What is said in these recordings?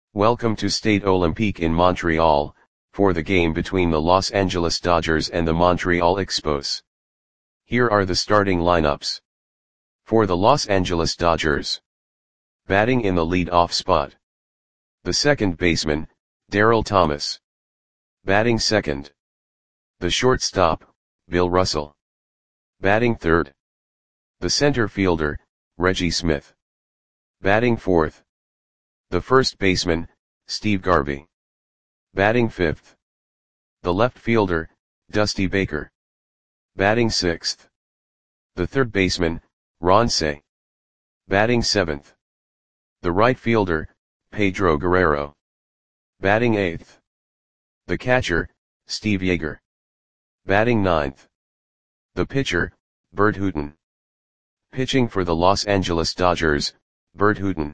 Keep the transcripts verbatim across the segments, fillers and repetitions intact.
Welcome to Stade Olympique in Montreal, for the game between the Los Angeles Dodgers and the Montreal Expos. Here are the starting lineups. For the Los Angeles Dodgers. Batting in the lead-off spot. The second baseman, Daryl Thomas. Batting second. The shortstop, Bill Russell. Batting third. The center fielder, Reggie Smith. Batting fourth. The first baseman, Steve Garvey. Batting fifth. The left fielder, Dusty Baker. Batting sixth. The third baseman, Ron Cey. Batting seventh. The right fielder, Pedro Guerrero. Batting eighth. The catcher, Steve Yeager. Batting ninth. The pitcher, Bert Hooton. Pitching for the Los Angeles Dodgers, Bert Hooton.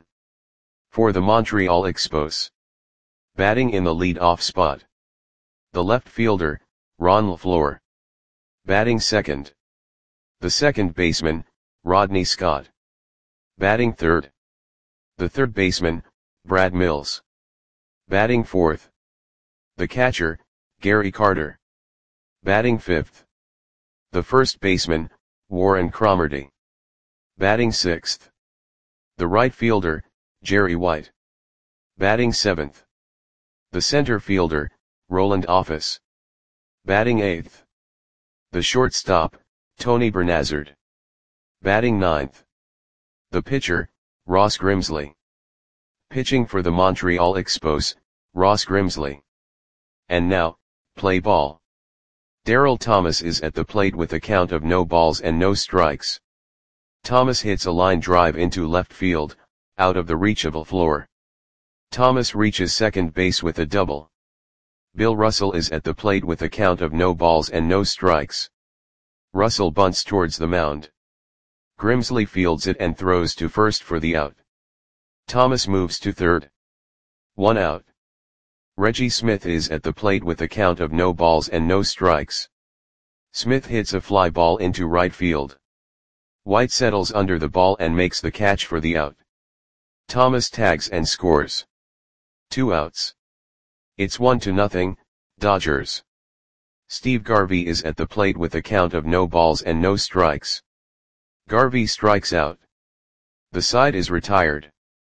For the Montreal Expos. Batting in the lead-off spot. The left fielder, Ron LeFlore. Batting second. The second baseman, Rodney Scott. Batting third. The third baseman, Brad Mills. Batting fourth. The catcher, Gary Carter. Batting fifth. The first baseman, Warren Cromartie. Batting sixth. The right fielder, Jerry White. Batting seventh. The center fielder, Roland Office. Batting eighth. The shortstop, Tony Bernazard. Batting ninth. The pitcher, Ross Grimsley. Pitching for the Montreal Expos, Ross Grimsley. And now, play ball. Daryl Thomas is at the plate with a count of no balls and no strikes. Thomas hits a line drive into left field, out of the reach of LeFlore. Thomas reaches second base with a double. Bill Russell is at the plate with a count of no balls and no strikes. Russell bunts towards the mound. Grimsley fields it and throws to first for the out. Thomas moves to third. One out. Reggie Smith is at the plate with a count of no balls and no strikes. Smith hits a fly ball into right field. White settles under the ball and makes the catch for the out. Thomas tags and scores. Two outs. It's one to nothing, Dodgers. Steve Garvey is at the plate with a count of no balls and no strikes. Garvey strikes out. The side is retired.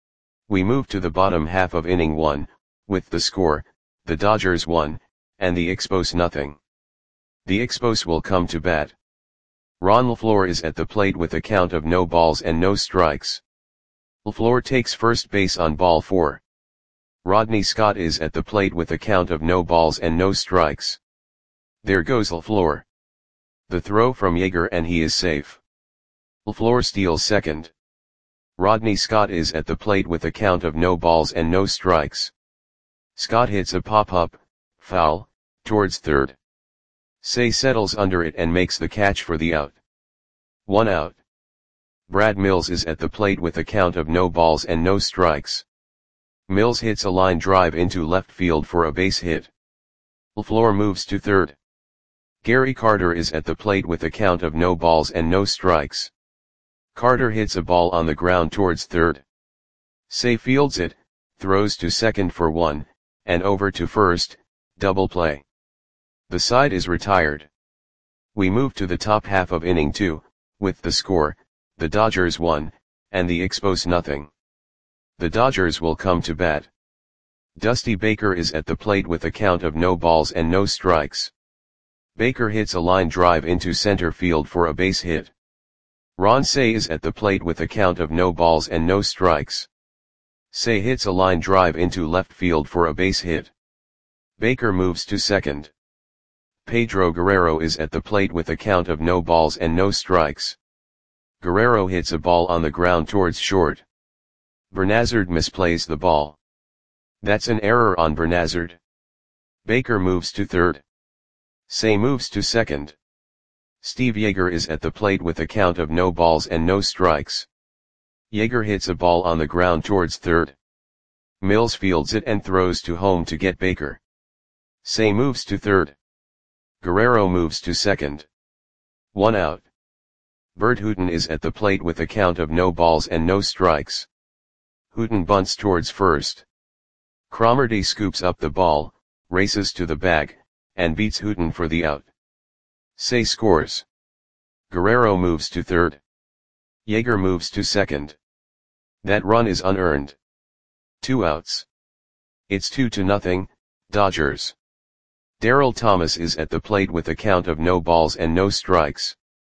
We move to the bottom half of inning one, with the score, the Dodgers one, and the Expos nothing. The Expos will come to bat. Ron LeFlore is at the plate with a count of no balls and no strikes. LeFlore takes first base on ball four. Rodney Scott is at the plate with a count of no balls and no strikes. There goes LeFlore. The throw from Yeager and he is safe. LeFlore steals second. Rodney Scott is at the plate with a count of no balls and no strikes. Scott hits a pop-up, foul, towards third. Cey settles under it and makes the catch for the out. One out. Brad Mills is at the plate with a count of no balls and no strikes. Mills hits a line drive into left field for a base hit. LeFlore moves to third. Gary Carter is at the plate with a count of no balls and no strikes. Carter hits a ball on the ground towards third. Cey fields it, throws to second for one, and over to first, double play. The side is retired. We move to the top half of inning two, with the score, the Dodgers one, and the Expos nothing. The Dodgers will come to bat. Dusty Baker is at the plate with a count of no balls and no strikes. Baker hits a line drive into center field for a base hit. Ron Cey is at the plate with a count of no balls and no strikes. Cey hits a line drive into left field for a base hit. Baker moves to second. Pedro Guerrero is at the plate with a count of no balls and no strikes. Guerrero hits a ball on the ground towards short. Bernazard misplays the ball. That's an error on Bernazard. Baker moves to third. Cey moves to second. Steve Yeager is at the plate with a count of no balls and no strikes. Yeager hits a ball on the ground towards third. Mills fields it and throws to home to get Baker. Cey moves to third. Guerrero moves to second. One out. Bert Hooton is at the plate with a count of no balls and no strikes. Hooton bunts towards first. Cromartie scoops up the ball, races to the bag, and beats Hooton for the out. Say scores. Guerrero moves to third. Yeager moves to second. That run is unearned. Two outs. It's two to nothing, Dodgers. Darryl Thomas is at the plate with a count of no balls and no strikes.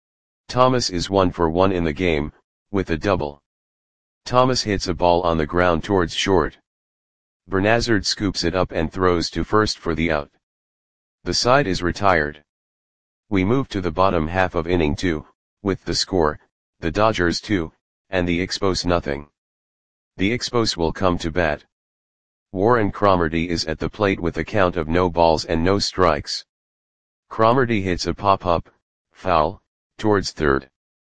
Thomas is one for one in the game, with a double. Thomas hits a ball on the ground towards short. Bernazard scoops it up and throws to first for the out. The side is retired. We move to the bottom half of inning two, with the score, the Dodgers two, and the Expos nothing. The Expos will come to bat. Warren Cromartie is at the plate with a count of no balls and no strikes. Cromartie hits a pop-up, foul, towards third.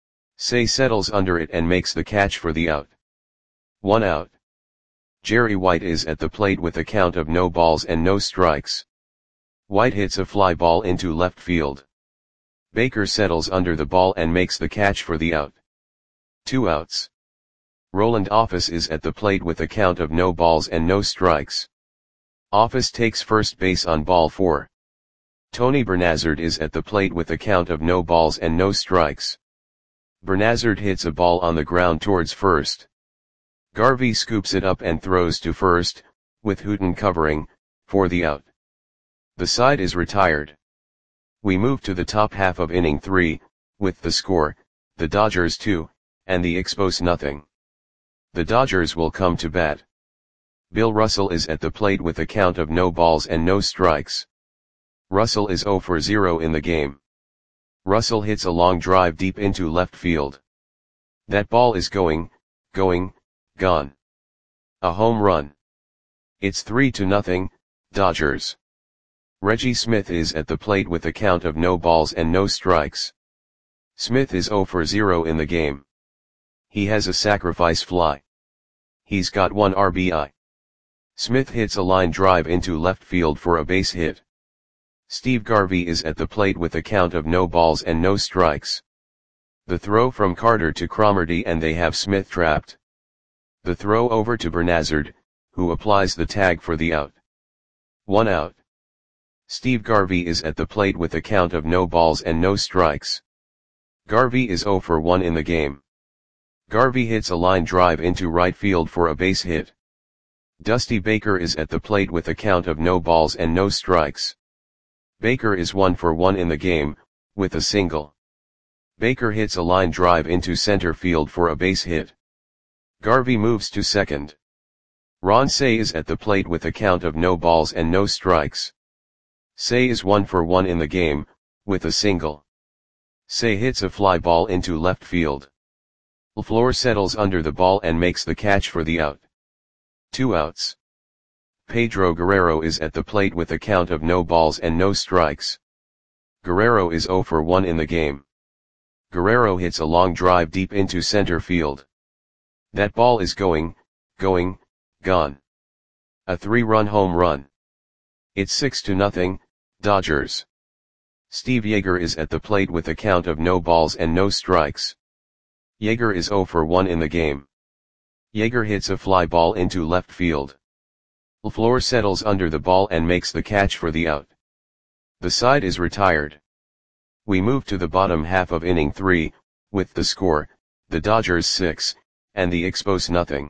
Say settles under it and makes the catch for the out. One out. Jerry White is at the plate with a count of no balls and no strikes. White hits a fly ball into left field. Baker settles under the ball and makes the catch for the out. Two outs. Roland Office is at the plate with a count of no balls and no strikes. Office takes first base on ball four. Tony Bernazard is at the plate with a count of no balls and no strikes. Bernazard hits a ball on the ground towards first. Garvey scoops it up and throws to first, with Hooton covering, for the out. The side is retired. We move to the top half of inning three, with the score, the Dodgers two, and the Expos nothing. The Dodgers will come to bat. Bill Russell is at the plate with a count of no balls and no strikes. Russell is zero for zero in the game. Russell hits a long drive deep into left field. That ball is going, going, gone. A home run. It's three to nothing, Dodgers. Reggie Smith is at the plate with a count of no balls and no strikes. Smith is zero for zero in the game. He has a sacrifice fly. He's got one R B I. Smith hits a line drive into left field for a base hit. Steve Garvey is at the plate with a count of no balls and no strikes. The throw from Carter to Cromartie and they have Smith trapped. The throw over to Bernazard, who applies the tag for the out. One out. Steve Garvey is at the plate with a count of no balls and no strikes. Garvey is zero for one in the game. Garvey hits a line drive into right field for a base hit. Dusty Baker is at the plate with a count of no balls and no strikes. Baker is one for one in the game, with a single. Baker hits a line drive into center field for a base hit. Garvey moves to second. Ron Cey is at the plate with a count of no balls and no strikes. Cey is one for one in the game, with a single. Cey hits a fly ball into left field. LaFleur settles under the ball and makes the catch for the out. Two outs. Pedro Guerrero is at the plate with a count of no balls and no strikes. Guerrero is zero for one in the game. Guerrero hits a long drive deep into center field. That ball is going, going, gone. A three-run home run. It's six to nothing, Dodgers. Steve Yeager is at the plate with a count of no balls and no strikes. Yeager is zero for one in the game. Yeager hits a fly ball into left field. LaFleur settles under the ball and makes the catch for the out. The side is retired. We move to the bottom half of inning three, with the score, the Dodgers six, and the Expos nothing.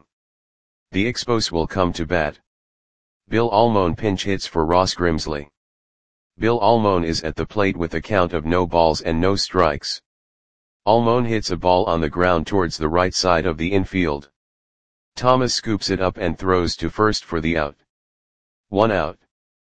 The Expos will come to bat. Bill Almon pinch hits for Ross Grimsley. Bill Almon is at the plate with a count of no balls and no strikes. Almon hits a ball on the ground towards the right side of the infield. Thomas scoops it up and throws to first for the out. One out.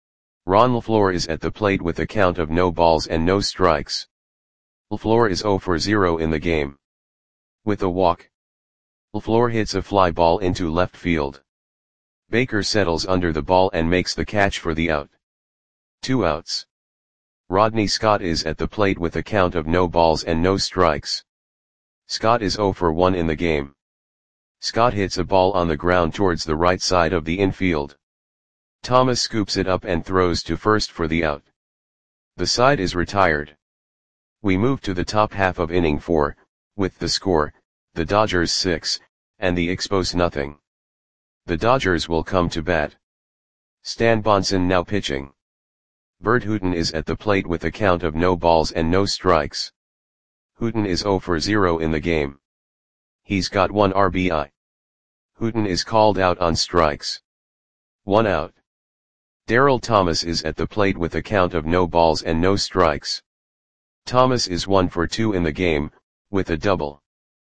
Ron LaFleur is at the plate with a count of no balls and no strikes. LaFleur is zero for zero in the game. With a walk. LaFleur hits a fly ball into left field. Baker settles under the ball and makes the catch for the out. Two outs. Rodney Scott is at the plate with a count of no balls and no strikes. Scott is zero for one in the game. Scott hits a ball on the ground towards the right side of the infield. Thomas scoops it up and throws to first for the out. The side is retired. We move to the top half of inning four, with the score, the Dodgers six, and the Expos nothing. The Dodgers will come to bat. Stan Bonson now pitching. Bert Hooton is at the plate with a count of no balls and no strikes. Hooton is zero for zero in the game. He's got one R B I. Hooton is called out on strikes. One out. Darryl Thomas is at the plate with a count of no balls and no strikes. Thomas is one for two in the game, with a double.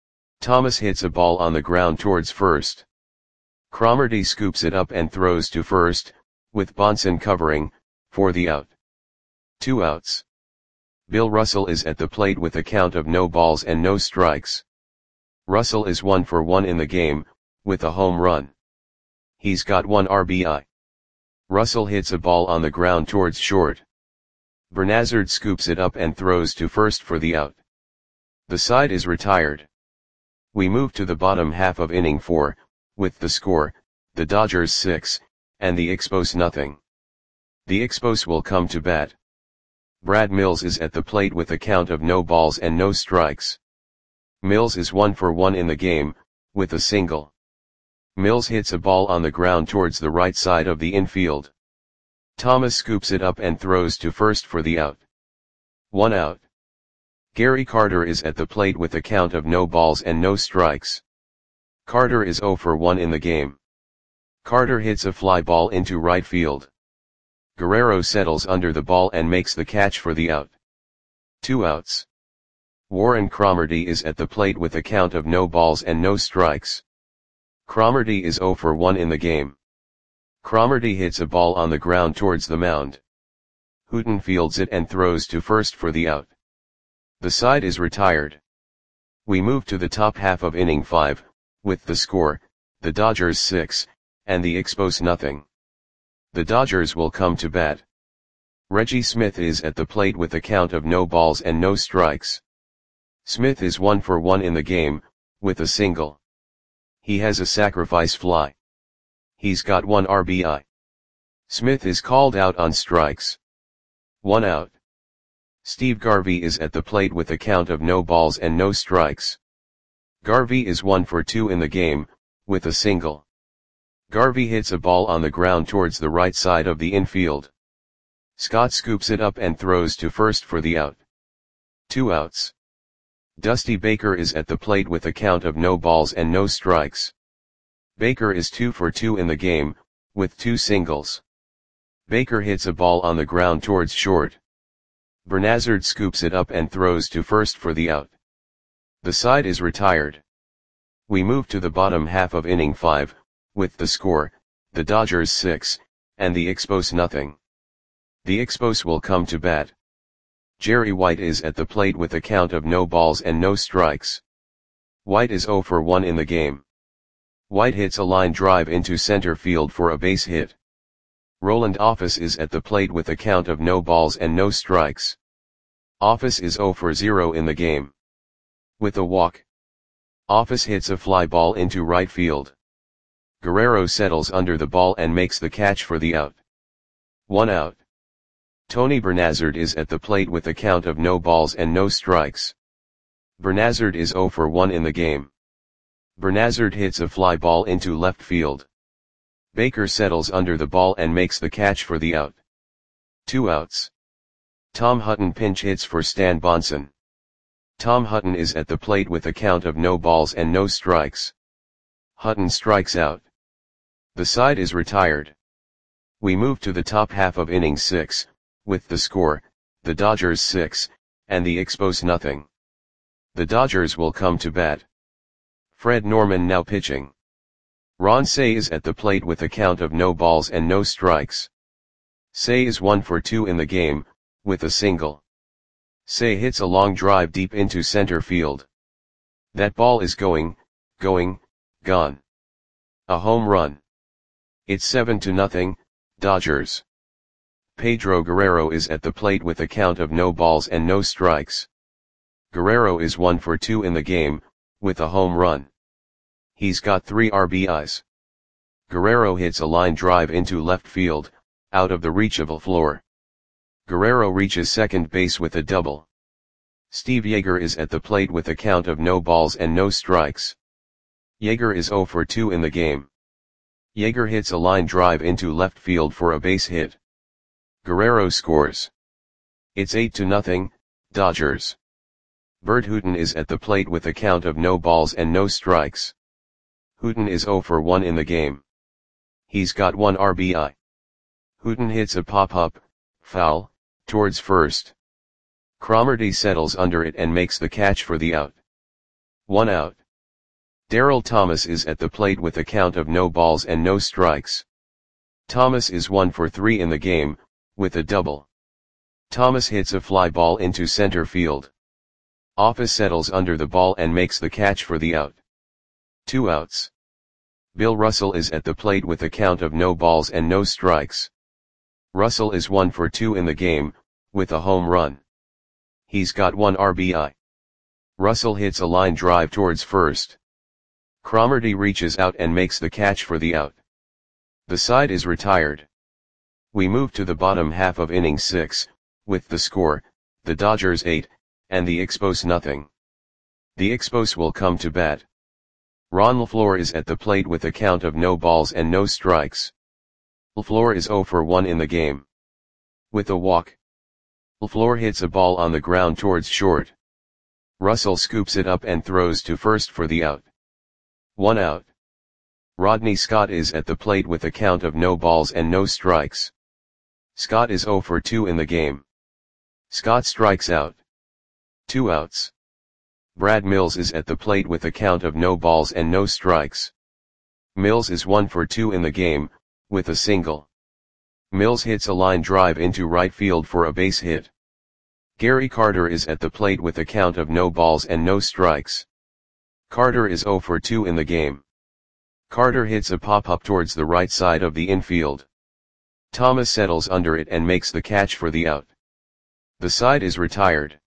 Thomas hits a ball on the ground towards first. Cromartie scoops it up and throws to first, with Bonson covering, for the out. Two outs. Bill Russell is at the plate with a count of no balls and no strikes. Russell is one for one in the game, with a home run. He's got one R B I. Russell hits a ball on the ground towards short. Bernazard scoops it up and throws to first for the out. The side is retired. We move to the bottom half of inning four, with the score, the Dodgers six, and the Expos nothing. The Expos will come to bat. Brad Mills is at the plate with a count of no balls and no strikes. Mills is one for one in the game, with a single. Mills hits a ball on the ground towards the right side of the infield. Thomas scoops it up and throws to first for the out. One out. Gary Carter is at the plate with a count of no balls and no strikes. Carter is zero for one in the game. Carter hits a fly ball into right field. Guerrero settles under the ball and makes the catch for the out. Two outs. Warren Cromartie is at the plate with a count of no balls and no strikes. Cromartie is zero for one in the game. Cromartie hits a ball on the ground towards the mound. Hooton fields it and throws to first for the out. The side is retired. We move to the top half of inning five, with the score, the Dodgers six, and the Expos nothing. The Dodgers will come to bat. Reggie Smith is at the plate with a count of no balls and no strikes. Smith is one for one in the game, with a single. He has a sacrifice fly. He's got one R B I. Smith is called out on strikes. One out. Steve Garvey is at the plate with a count of no balls and no strikes. Garvey is one for two in the game, with a single. Garvey hits a ball on the ground towards the right side of the infield. Scott scoops it up and throws to first for the out. Two outs. Dusty Baker is at the plate with a count of no balls and no strikes. Baker is two for two in the game, with two singles. Baker hits a ball on the ground towards short. Bernazard scoops it up and throws to first for the out. The side is retired. We move to the bottom half of inning five, with the score, the Dodgers six, and the Expos nothing. The Expos will come to bat. Jerry White is at the plate with a count of no balls and no strikes. White is zero for one in the game. White hits a line drive into center field for a base hit. Roland Office is at the plate with a count of no balls and no strikes. Office is zero for zero in the game. With a walk. Office hits a fly ball into right field. Guerrero settles under the ball and makes the catch for the out. One out. Tony Bernazard is at the plate with a count of no balls and no strikes. Bernazard is zero for one in the game. Bernazard hits a fly ball into left field. Baker settles under the ball and makes the catch for the out. Two outs. Tom Hutton pinch hits for Stan Bonson. Tom Hutton is at the plate with a count of no balls and no strikes. Hutton strikes out. The side is retired. We move to the top half of inning six, with the score, the Dodgers six, and the Expos nothing. The Dodgers will come to bat. Fred Norman now pitching. Ron Cey is at the plate with a count of no balls and no strikes. Cey is one for two in the game, with a single. Cey hits a long drive deep into center field. That ball is going, going, gone. A home run. It's seven to nothing, Dodgers. Pedro Guerrero is at the plate with a count of no balls and no strikes. Guerrero is one for two in the game, with a home run. He's got three R B Is. Guerrero hits a line drive into left field, out of the reach of a floor. Guerrero reaches second base with a double. Steve Yeager is at the plate with a count of no balls and no strikes. Yeager is zero for two in the game. Yeager hits a line drive into left field for a base hit. Guerrero scores. It's eight to nothing, Dodgers. Bert Hooton is at the plate with a count of no balls and no strikes. Hooton is zero for one in the game. He's got one R B I. Hooton hits a pop-up, foul, towards first. Cromartie settles under it and makes the catch for the out. One out. Darryl Thomas is at the plate with a count of no balls and no strikes. Thomas is one for three in the game, with a double. Thomas hits a fly ball into center field. Office settles under the ball and makes the catch for the out. Two outs. Bill Russell is at the plate with a count of no balls and no strikes. Russell is one for two in the game, with a home run. He's got one R B I. Russell hits a line drive towards first. Cromartie reaches out and makes the catch for the out. The side is retired. We move to the bottom half of inning six, with the score, the Dodgers eight, and the Expos nothing. The Expos will come to bat. Ron LaFleur is at the plate with a count of no balls and no strikes. LaFleur is zero for one in the game. With a walk. LaFleur hits a ball on the ground towards short. Russell scoops it up and throws to first for the out. One out. Rodney Scott is at the plate with a count of no balls and no strikes. Scott is zero for two in the game. Scott strikes out. Two outs. Brad Mills is at the plate with a count of no balls and no strikes. Mills is one for two in the game, with a single. Mills hits a line drive into right field for a base hit. Gary Carter is at the plate with a count of no balls and no strikes. Carter is zero for two in the game. Carter hits a pop-up towards the right side of the infield. Thomas settles under it and makes the catch for the out. The side is retired.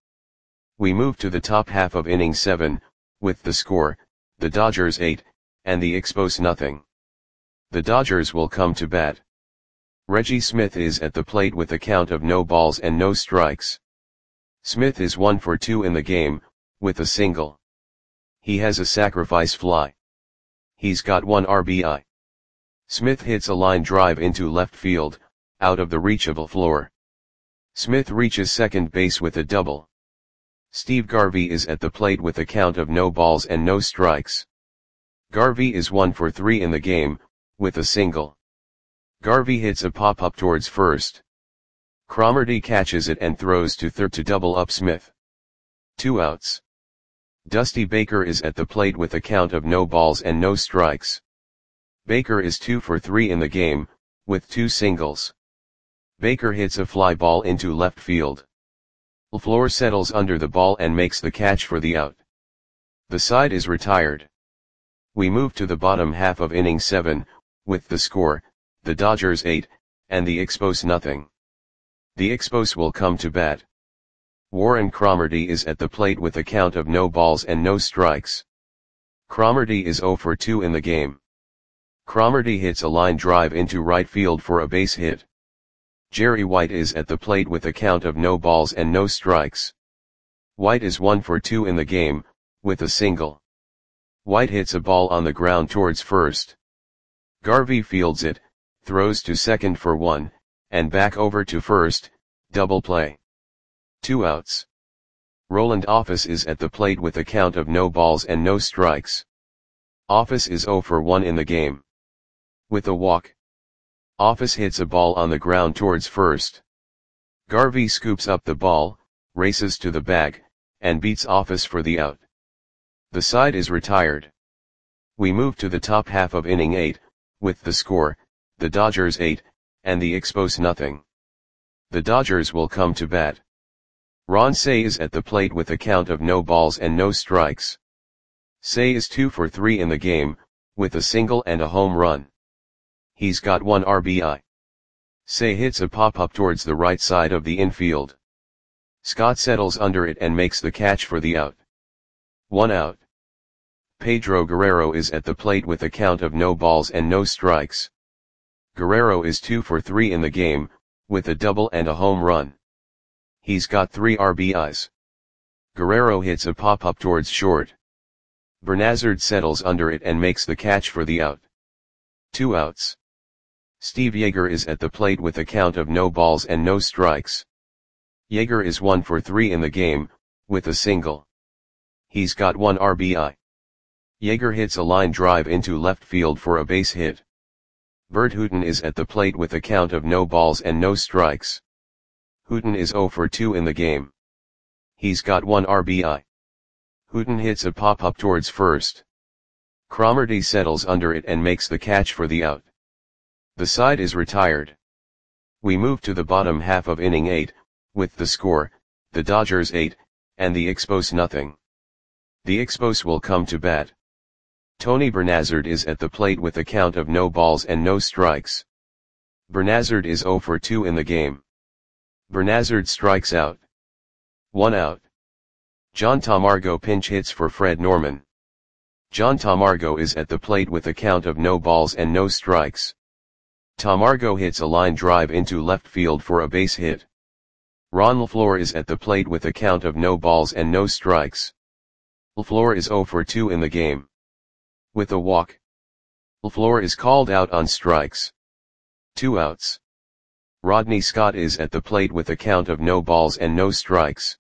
We move to the top half of inning seven, with the score, the Dodgers eight, and the Expos nothing. The Dodgers will come to bat. Reggie Smith is at the plate with a count of no balls and no strikes. Smith is one for two in the game, with a single. He has a sacrifice fly. He's got one R B I. Smith hits a line drive into left field, out of the reach of LaFleur. Smith reaches second base with a double. Steve Garvey is at the plate with a count of no balls and no strikes. Garvey is one for three in the game, with a single. Garvey hits a pop-up towards first. Cromartie catches it and throws to third to double up Smith. Two outs. Dusty Baker is at the plate with a count of no balls and no strikes. Baker is two for three in the game, with two singles. Baker hits a fly ball into left field. LaFleur settles under the ball and makes the catch for the out. The side is retired. We move to the bottom half of inning seven, with the score, the Dodgers eight, and the Expos nothing. The Expos will come to bat. Warren Cromartie is at the plate with a count of no balls and no strikes. Cromartie is zero for two in the game. Cromartie hits a line drive into right field for a base hit. Jerry White is at the plate with a count of no balls and no strikes. White is one for two in the game, with a single. White hits a ball on the ground towards first. Garvey fields it, throws to second for one, and back over to first, double play. Two outs. Roland Office is at the plate with a count of no balls and no strikes. Office is zero for one in the game. With a walk. Office hits a ball on the ground towards first. Garvey scoops up the ball, races to the bag, and beats Office for the out. The side is retired. We move to the top half of inning eight, with the score, the Dodgers eight, and the Expos nothing. The Dodgers will come to bat. Ron Cey is at the plate with a count of no balls and no strikes. Cey is two for three in the game, with a single and a home run. He's got one R B I. Cey hits a pop-up towards the right side of the infield. Scott settles under it and makes the catch for the out. One out. Pedro Guerrero is at the plate with a count of no balls and no strikes. Guerrero is two for three in the game, with a double and a home run. He's got three R B Is. Guerrero hits a pop-up towards short. Bernazard settles under it and makes the catch for the out. Two outs. Steve Yeager is at the plate with a count of no balls and no strikes. Yeager is one for three in the game, with a single. He's got one R B I. Yeager hits a line drive into left field for a base hit. Bert Hooton is at the plate with a count of no balls and no strikes. Hooton is zero for two in the game. He's got one R B I. Hooton hits a pop-up towards first. Cromartie settles under it and makes the catch for the out. The side is retired. We move to the bottom half of inning eight, with the score, the Dodgers eight, and the Expos nothing. The Expos will come to bat. Tony Bernazard is at the plate with a count of no balls and no strikes. Bernazard is zero for two in the game. Bernazard strikes out. One out. John Tamargo pinch hits for Fred Norman. John Tamargo is at the plate with a count of no balls and no strikes. Tamargo hits a line drive into left field for a base hit. Ron LaFleur is at the plate with a count of no balls and no strikes. LaFleur is zero for two in the game. With a walk. LaFleur is called out on strikes. Two outs. Rodney Scott is at the plate with a count of no balls and no strikes.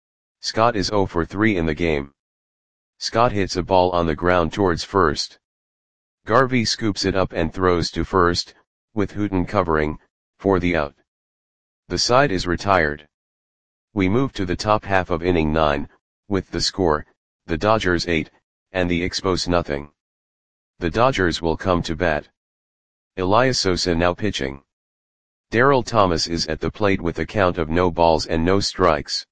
Scott is zero for three in the game. Scott hits a ball on the ground towards first. Garvey scoops it up and throws to first, with Hooton covering, for the out. The side is retired. We move to the top half of inning nine, with the score, the Dodgers eight, and the Expos nothing. The Dodgers will come to bat. Elias Sosa now pitching. Darryl Thomas is at the plate with a count of no balls and no strikes.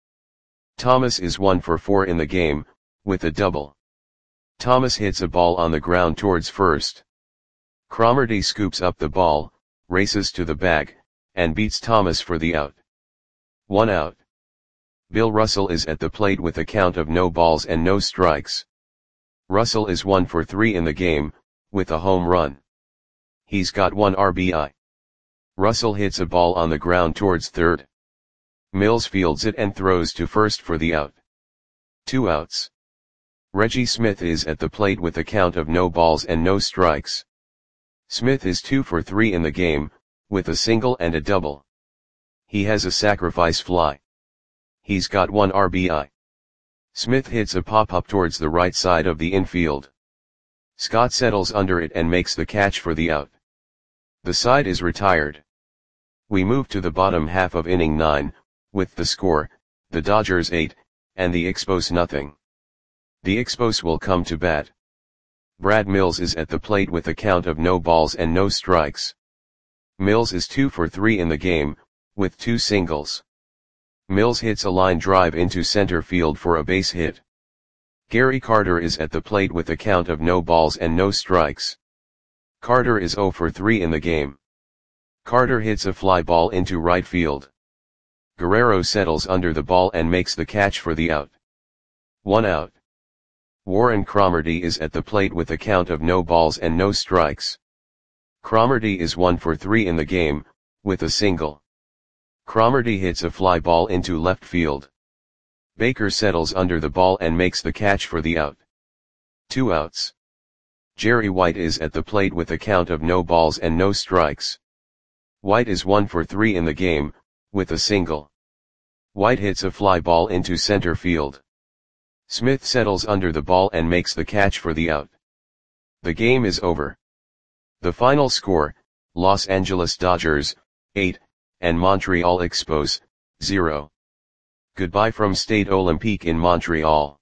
Thomas is one for four in the game, with a double. Thomas hits a ball on the ground towards first. Cromartie scoops up the ball, races to the bag, and beats Thomas for the out. One out. Bill Russell is at the plate with a count of no balls and no strikes. Russell is one for three in the game, with a home run. He's got one R B I. Russell hits a ball on the ground towards third. Mills fields it and throws to first for the out. Two outs. Reggie Smith is at the plate with a count of no balls and no strikes. Smith is two for three in the game, with a single and a double. He has a sacrifice fly. He's got one R B I. Smith hits a pop-up towards the right side of the infield. Scott settles under it and makes the catch for the out. The side is retired. We move to the bottom half of inning nine, with the score, the Dodgers eight, and the Expos nothing. The Expos will come to bat. Brad Mills is at the plate with a count of no balls and no strikes. Mills is two for three in the game, with two singles. Mills hits a line drive into center field for a base hit. Gary Carter is at the plate with a count of no balls and no strikes. Carter is zero for three in the game. Carter hits a fly ball into right field. Guerrero settles under the ball and makes the catch for the out. One out. Warren Cromartie is at the plate with a count of no balls and no strikes. Cromartie is one for three in the game, with a single. Cromartie hits a fly ball into left field. Baker settles under the ball and makes the catch for the out. Two outs. Jerry White is at the plate with a count of no balls and no strikes. White is one for three in the game, with a single. White hits a fly ball into center field. Smith settles under the ball and makes the catch for the out. The game is over. The final score, Los Angeles Dodgers, eight, and Montreal Expos, zero. Goodbye from Stade Olympique in Montreal.